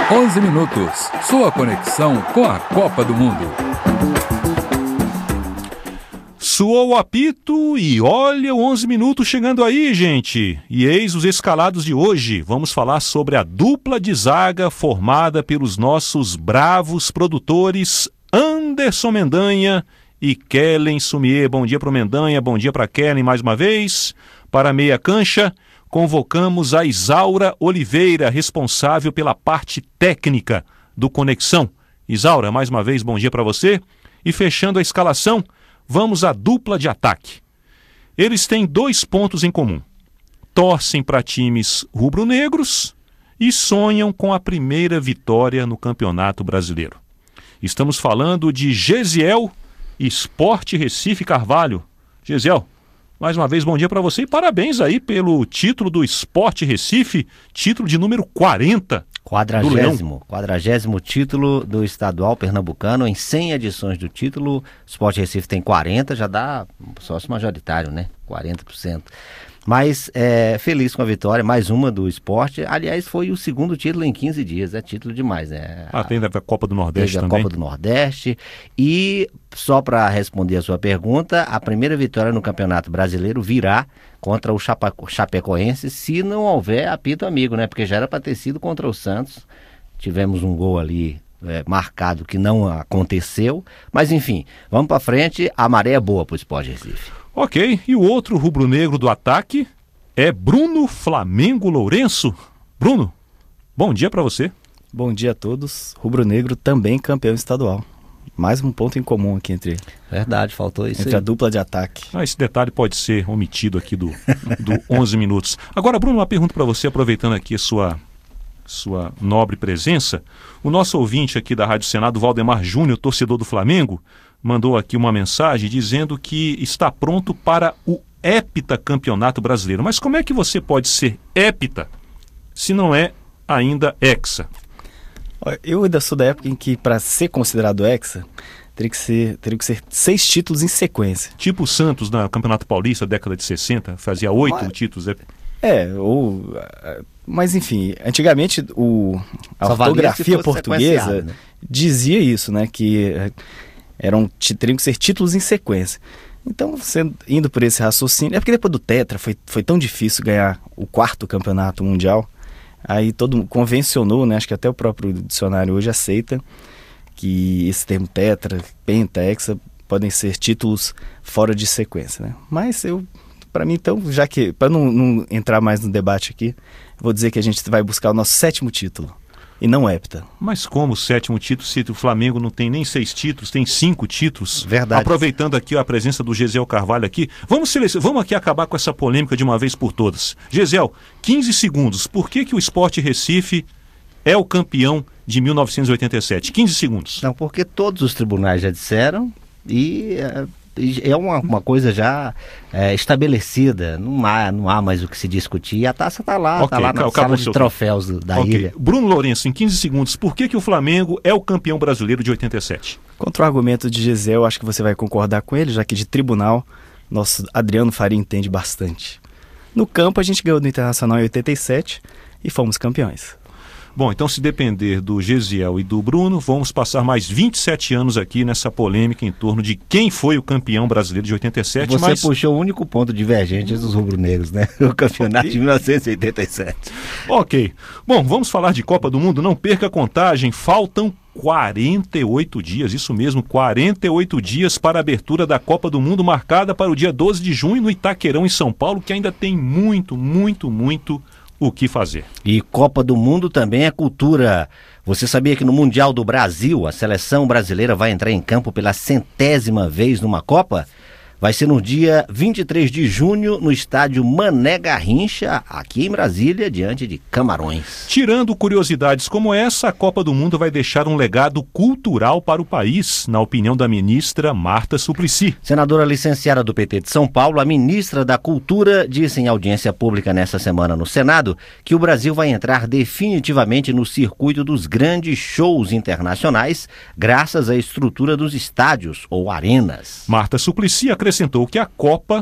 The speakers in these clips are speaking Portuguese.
11 minutos, sua conexão com a Copa do Mundo. Soou o apito e olha o 11 minutos chegando aí, gente. E eis os escalados de hoje. Vamos falar sobre a dupla de zaga formada pelos nossos bravos produtores Anderson Mendanha e Kellen Sumier. Bom dia para o Mendanha, bom dia para Kellen mais uma vez. Para a meia cancha, convocamos a Isaura Oliveira, responsável pela parte técnica do Conexão. Isaura, mais uma vez, bom dia para você. E fechando a escalação, vamos à dupla de ataque. Eles têm 2 pontos em comum. Torcem para times rubro-negros e sonham com a primeira vitória no Campeonato Brasileiro. Estamos falando de Gesiel e Sport Recife Carvalho. Gesiel, mais uma vez, bom dia para você e parabéns aí pelo título do Sport Recife, título de número 40. 40º título do estadual pernambucano, em 100 edições do título. Sport Recife tem 40, já dá sócio majoritário, né? 40%. Mas feliz com a vitória, mais uma do esporte. Aliás, foi o segundo título em 15 dias, é título demais, né? Tem a Copa do Nordeste também. A Copa do Nordeste. E, só para responder a sua pergunta, a primeira vitória no Campeonato Brasileiro virá contra o Chapecoense, se não houver apito amigo, né? Porque já era para ter sido contra o Santos. Tivemos um gol ali marcado que não aconteceu. Mas, enfim, vamos para frente. A maré é boa para o Sport Recife. Ok, e o outro rubro-negro do ataque é Bruno Flamengo Lourenço. Bruno, bom dia para você. Bom dia a todos. Rubro-negro também campeão estadual. Mais um ponto em comum aqui entre... Verdade, faltou isso entre aí. A dupla de ataque. Esse detalhe pode ser omitido aqui do 11 minutos. Agora, Bruno, uma pergunta para você, aproveitando aqui a sua nobre presença. O nosso ouvinte aqui da Rádio Senado, Valdemar Júnior, torcedor do Flamengo, mandou aqui uma mensagem dizendo que está pronto para o heptacampeonato brasileiro. Mas como é que você pode ser hepta se não é ainda hexa? Eu ainda sou da época em que, para ser considerado hexa, teria que ser 6 títulos em sequência. Tipo o Santos na Campeonato Paulista, década de 60, fazia 8 títulos. Mas enfim, antigamente a ortografia portuguesa, né, dizia isso, né, que teriam que ser títulos em sequência. Então, indo por esse raciocínio, porque depois do Tetra foi tão difícil ganhar o 4º campeonato mundial, aí todo mundo convencionou, né, acho que até o próprio dicionário hoje aceita que esse termo Tetra, Penta, Hexa podem ser títulos fora de sequência, né? Mas para mim, então, já que, para não entrar mais no debate aqui, vou dizer que a gente vai buscar o nosso 7º título. E não hepta. Mas como o 7º título, se o Flamengo não tem nem 6 títulos, tem 5 títulos? Verdade. Aproveitando aqui a presença do Gesiel Carvalho aqui, vamos aqui acabar com essa polêmica de uma vez por todas. Gesiel, 15 segundos. Por que o Sport Recife é o campeão de 1987? 15 segundos. Não, porque todos os tribunais já disseram e é uma coisa já estabelecida, não há mais o que se discutir. A taça está lá, na sala de troféus da ilha. Bruno Lourenço, em 15 segundos, por que o Flamengo é o campeão brasileiro de 87? Contra o argumento de Gesiel, acho que você vai concordar com ele, já que de tribunal, nosso Adriano Faria entende bastante. No campo, a gente ganhou do Internacional em 87 e fomos campeões. Bom, então se depender do Gesiel e do Bruno, vamos passar mais 27 anos aqui nessa polêmica em torno de quem foi o campeão brasileiro de 87. Você puxou o único ponto divergente dos rubro-negros, né? O campeonato de 1987. Ok. Bom, vamos falar de Copa do Mundo. Não perca a contagem. Faltam 48 dias, isso mesmo, 48 dias para a abertura da Copa do Mundo, marcada para o dia 12 de junho no Itaquerão, em São Paulo, que ainda tem muito o que fazer. E Copa do Mundo também é cultura. Você sabia que no Mundial do Brasil, a seleção brasileira vai entrar em campo pela 100ª vez numa Copa? Vai ser no dia 23 de junho, no estádio Mané Garrincha, aqui em Brasília, diante de Camarões. Tirando curiosidades como essa, a Copa do Mundo vai deixar um legado cultural para o país, na opinião da ministra Marta Suplicy. Senadora licenciada do PT de São Paulo, a ministra da Cultura disse em audiência pública nesta semana no Senado que o Brasil vai entrar definitivamente no circuito dos grandes shows internacionais, graças à estrutura dos estádios ou arenas. Marta Suplicy acrescentou que a Copa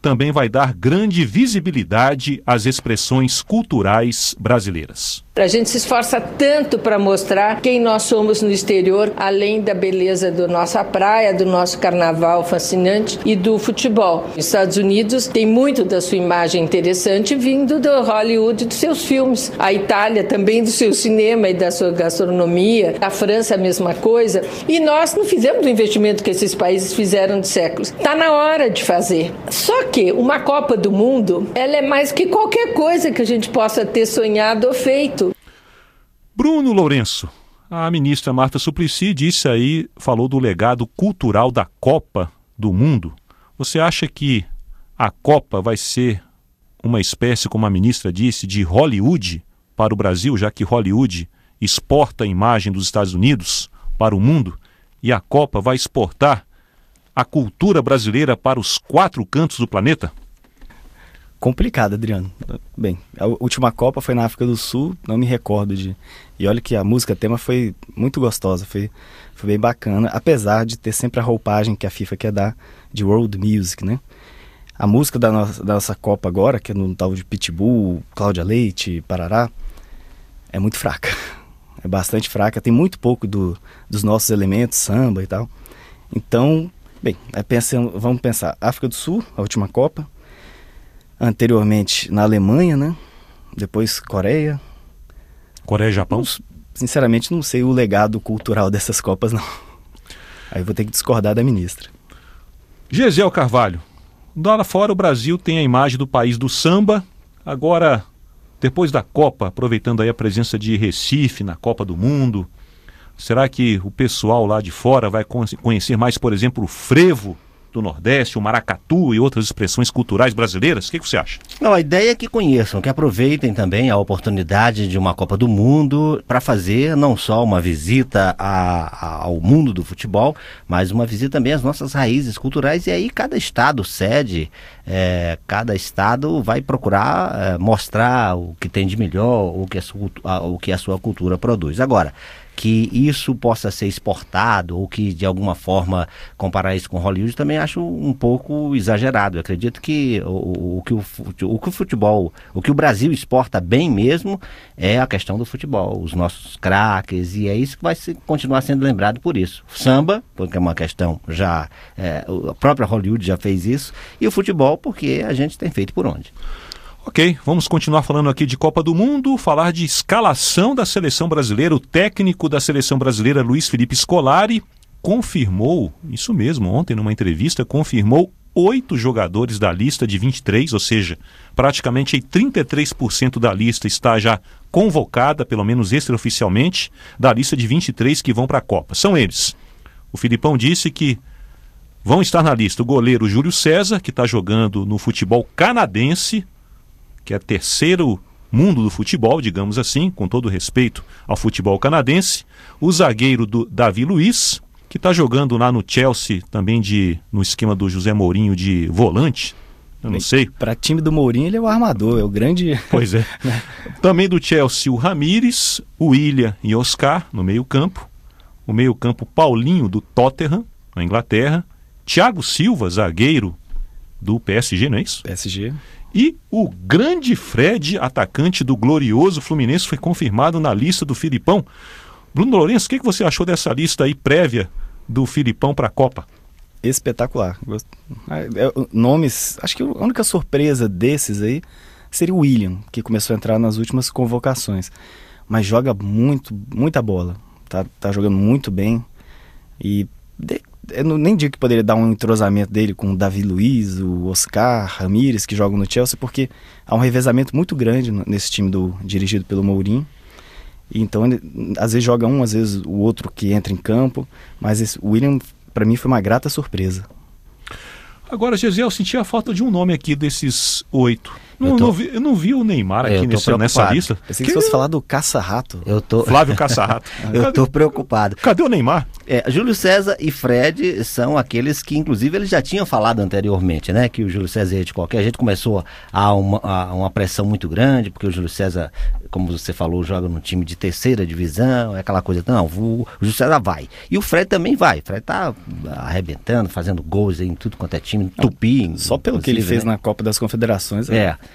também vai dar grande visibilidade às expressões culturais brasileiras. A gente se esforça tanto para mostrar quem nós somos no exterior, além da beleza da nossa praia, do nosso carnaval fascinante e do futebol. Os Estados Unidos tem muito da sua imagem interessante vindo do Hollywood, dos seus filmes. A Itália também do seu cinema e da sua gastronomia. A França a mesma coisa. E nós não fizemos o investimento que esses países fizeram de séculos. Está na hora de fazer. Só que uma Copa do Mundo, ela é mais que qualquer coisa que a gente possa ter sonhado ou feito. Bruno Lourenço, a ministra Marta Suplicy disse aí, falou do legado cultural da Copa do Mundo. Você acha que a Copa vai ser uma espécie, como a ministra disse, de Hollywood para o Brasil, já que Hollywood exporta a imagem dos Estados Unidos para o mundo e a Copa vai exportar a cultura brasileira para os 4 cantos do planeta? Complicado, Adriano. Bem, a última Copa foi na África do Sul, não me recordo de... E olha que a música tema foi muito gostosa, foi bem bacana, apesar de ter sempre a roupagem que a FIFA quer dar de world music, né? A música da nossa Copa agora, que é no tal de Pitbull, Cláudia Leite, Parará, é muito fraca. É bastante fraca, tem muito pouco dos nossos elementos, samba e tal. Então, bem, vamos pensar, África do Sul, a última Copa, anteriormente na Alemanha, né? Depois Coreia e Japão? Sinceramente, não sei o legado cultural dessas Copas, não. Aí vou ter que discordar da ministra. Gesiel Carvalho, lá fora o Brasil tem a imagem do país do samba. Agora, depois da Copa, aproveitando aí a presença de Recife na Copa do Mundo, será que o pessoal lá de fora vai conhecer mais, por exemplo, o frevo do Nordeste, o maracatu e outras expressões culturais brasileiras? O que você acha? Não, a ideia é que conheçam, que aproveitem também a oportunidade de uma Copa do Mundo para fazer não só uma visita ao mundo do futebol, mas uma visita também às nossas raízes culturais. E aí cada estado cede, cada estado vai procurar mostrar o que tem de melhor, o que a sua cultura produz. Agora, que isso possa ser exportado ou que de alguma forma comparar isso com Hollywood também acho um pouco exagerado. Eu acredito que o que o futebol, o que o Brasil exporta bem mesmo é a questão do futebol, os nossos craques, e é isso que vai continuar sendo lembrado por isso. Samba, porque é uma questão já, a própria Hollywood já fez isso, e o futebol porque a gente tem feito por onde. Ok, vamos continuar falando aqui de Copa do Mundo, falar de escalação da seleção brasileira. O técnico da seleção brasileira, Luiz Felipe Scolari, confirmou, isso mesmo, ontem numa entrevista, confirmou 8 jogadores da lista de 23, ou seja, praticamente 33% da lista está já convocada, pelo menos extraoficialmente, da lista de 23 que vão para a Copa. São eles. O Filipão disse que vão estar na lista o goleiro Júlio César, que está jogando no futebol canadense, que é terceiro mundo do futebol, digamos assim, com todo respeito ao futebol canadense. O zagueiro do Davi Luiz, que está jogando lá no Chelsea, também no esquema do José Mourinho de volante. Eu não sei. Para time do Mourinho, ele é o armador, é o grande... Pois é. Também do Chelsea, o Ramires, o Willian e Oscar, no meio-campo. O meio-campo, Paulinho, do Tottenham, na Inglaterra. Thiago Silva, zagueiro do PSG, não é isso? PSG. E o grande Fred, atacante do glorioso Fluminense, foi confirmado na lista do Filipão. Bruno Lourenço, o que você achou dessa lista aí prévia do Filipão para a Copa? Espetacular. Nomes, acho que a única surpresa desses aí seria o Willian, que começou a entrar nas últimas convocações. Mas joga muita bola. Tá jogando muito bem. E eu nem digo que poderia dar um entrosamento dele com o Davi Luiz, o Oscar, Ramires, que jogam no Chelsea, porque há um revezamento muito grande nesse time dirigido pelo Mourinho. E então, ele, às vezes joga um, às vezes o outro que entra em campo, mas o Willian, para mim, foi uma grata surpresa. Agora, Gesiel, eu senti a falta de um nome aqui desses 8. Eu não vi o Neymar aqui nessa lista. Pensei que fosse falar do Caça-Rato. Flávio Caça-Rato. Eu tô preocupado. Cadê o Neymar? Júlio César e Fred são aqueles que, inclusive, eles já tinham falado anteriormente, né? Que o Júlio César ia de qualquer jeito. Começou a uma pressão muito grande, porque o Júlio César, como você falou, joga num time de terceira divisão, é aquela coisa, não, o Júlio César vai. E o Fred também vai. O Fred tá arrebentando, fazendo gols em tudo quanto é time, Tupi. Só pelo que ele fez na Copa das Confederações.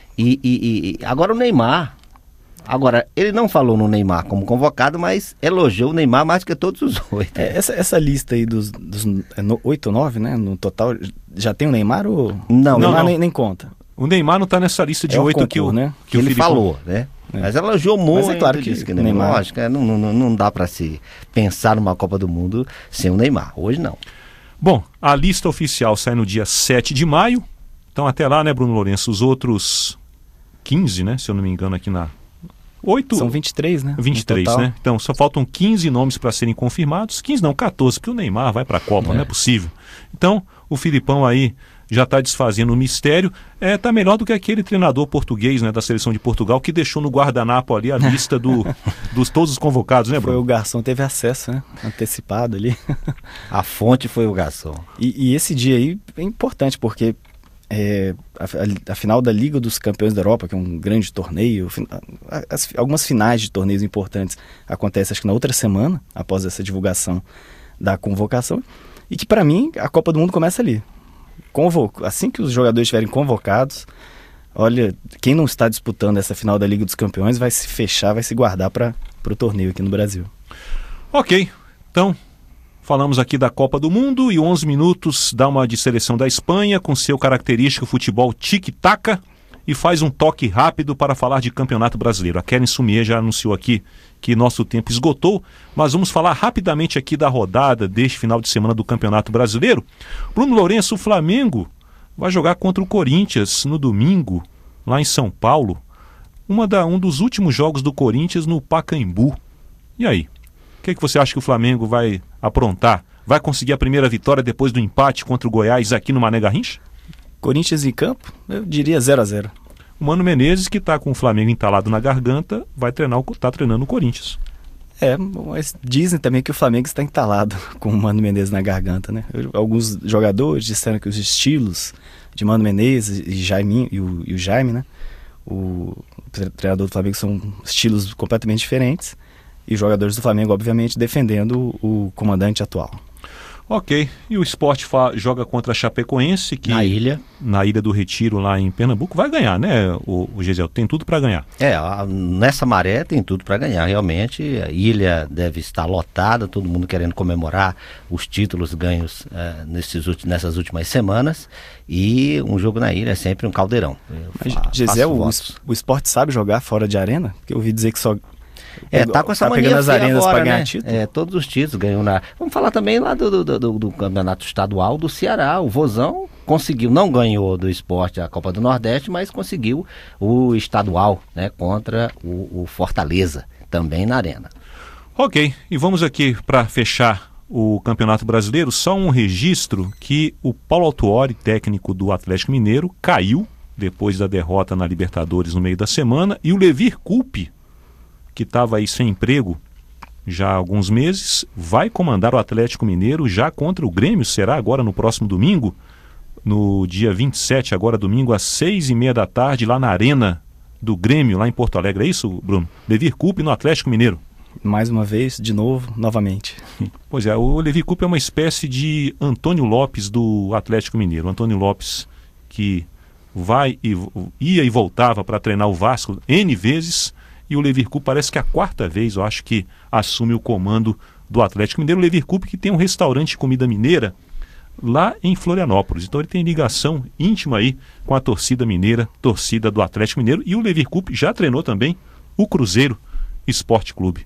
E agora o Neymar. Agora, ele não falou no Neymar como convocado, mas elogiou o Neymar mais do que todos os 8. Essa lista aí dos 8 ou 9, né? No total, já tem o Neymar ou... Não, o Neymar nem conta. O Neymar não está nessa lista de 8 que ele falou, né? Mas elogiou muito. Mas é claro que o Neymar... Lógico, não dá para se pensar numa Copa do Mundo sem o Neymar. Hoje não. Bom, a lista oficial sai no dia 7 de maio. Então até lá, né, Bruno Lourenço? Os outros 15, né? Se eu não me engano, aqui na... 8... São 23, né? 23, né? Então só faltam 15 nomes para serem confirmados. 15 não, 14, porque o Neymar vai para a Copa, não é possível. Então o Filipão aí já está desfazendo o mistério. Tá melhor do que aquele treinador português, né, da seleção de Portugal, que deixou no guardanapo ali a lista dos todos os convocados, né, Bruno? Foi o garçom, teve acesso, né? Antecipado ali. A fonte foi o garçom. E esse dia aí é importante, porque a final da Liga dos Campeões da Europa, que é um grande torneio, algumas finais de torneios importantes acontecem, acho que na outra semana, após essa divulgação da convocação, e que para mim a Copa do Mundo começa ali. Assim que os jogadores estiverem convocados, olha, quem não está disputando essa final da Liga dos Campeões vai se fechar, vai se guardar para o torneio aqui no Brasil. Ok, então... Falamos aqui da Copa do Mundo e 11 minutos dá uma de seleção da Espanha com seu característico futebol tic-taca e faz um toque rápido para falar de Campeonato Brasileiro. A Keren Sumier já anunciou aqui que nosso tempo esgotou, mas vamos falar rapidamente aqui da rodada deste final de semana do Campeonato Brasileiro. Bruno Lourenço, o Flamengo vai jogar contra o Corinthians no domingo, lá em São Paulo. Um dos últimos jogos do Corinthians no Pacaembu. E aí? O que você acha que o Flamengo vai aprontar? Vai conseguir a primeira vitória depois do empate contra o Goiás aqui no Mané Garrincha? Corinthians em campo, eu diria 0-0. O Mano Menezes, que está com o Flamengo entalado na garganta, está treinando o Corinthians. Mas dizem também que o Flamengo está entalado com o Mano Menezes na garganta, né? Alguns jogadores disseram que os estilos de Mano Menezes e o Jaime, né? O treinador do Flamengo, são estilos completamente diferentes. E os jogadores do Flamengo, obviamente, defendendo o comandante atual. Ok. E o Sport joga contra a Chapecoense, que na Ilha do Retiro, lá em Pernambuco, vai ganhar, né, o Gisele? Tem tudo para ganhar. Nessa maré tem tudo para ganhar, realmente. A ilha deve estar lotada, todo mundo querendo comemorar os títulos ganhos nessas últimas semanas. E um jogo na ilha é sempre um caldeirão. Gisele, o Sport sabe jogar fora de arena? Porque eu ouvi dizer que só... tá com essa mania as arenas agora, para ganhar né? título. Todos os títulos ganhou na... Vamos falar também lá do campeonato estadual do Ceará. O Vozão conseguiu, não ganhou do Sport a Copa do Nordeste, mas conseguiu o estadual, né, contra o Fortaleza, também na arena. Ok, e vamos aqui para fechar o Campeonato Brasileiro, só um registro que o Paulo Autuori, técnico do Atlético Mineiro, caiu depois da derrota na Libertadores no meio da semana, e o Levir Coupe, que estava aí sem emprego já há alguns meses, vai comandar o Atlético Mineiro já contra o Grêmio. Será agora no próximo domingo, no dia 27, agora domingo, às 6h30 da tarde, lá na Arena do Grêmio, lá em Porto Alegre. É isso, Bruno? Levir Coupe no Atlético Mineiro. Mais uma vez, de novo, novamente. Pois é, o Levir Coupe é uma espécie de Antônio Lopes do Atlético Mineiro. Antônio Lopes que ia e voltava para treinar o Vasco N vezes. E o Levir Coupe parece que é a 4ª vez, eu acho, que assume o comando do Atlético Mineiro. O Levir Coupe, que tem um restaurante de comida mineira lá em Florianópolis. Então ele tem ligação íntima aí com a torcida mineira, torcida do Atlético Mineiro. E o Levir Coupe já treinou também o Cruzeiro Esporte Clube.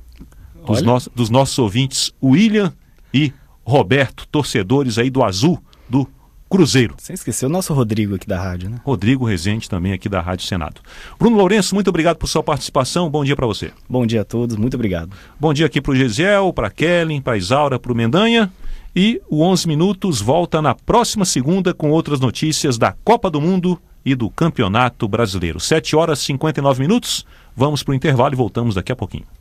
Dos nossos ouvintes, William e Roberto, torcedores aí do Azul, do Cruzeiro. Você esqueceu o nosso Rodrigo aqui da rádio, né? Rodrigo Rezende também aqui da Rádio Senado. Bruno Lourenço, muito obrigado por sua participação. Bom dia para você. Bom dia a todos, muito obrigado. Bom dia aqui para o Gesiel, para a Kellen, para a Isaura, para o Mendanha. E o 11 Minutos volta na próxima segunda com outras notícias da Copa do Mundo e do Campeonato Brasileiro. 7 horas e 59 minutos. Vamos para o intervalo e voltamos daqui a pouquinho.